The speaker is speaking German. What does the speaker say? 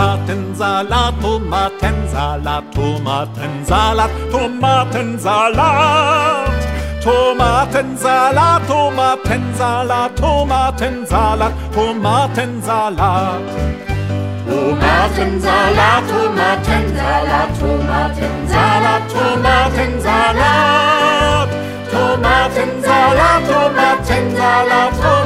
Tomatensalat, Tomatensalat, Tomatensalat, Tomatensalat. Tomatensalat, Tomatensalat, Tomatensalat, Tomatensalat. Tomatensalat, Tomatensalat, Tomatensalat, Tomatensalat. Tomatensalat, Tomatensalat,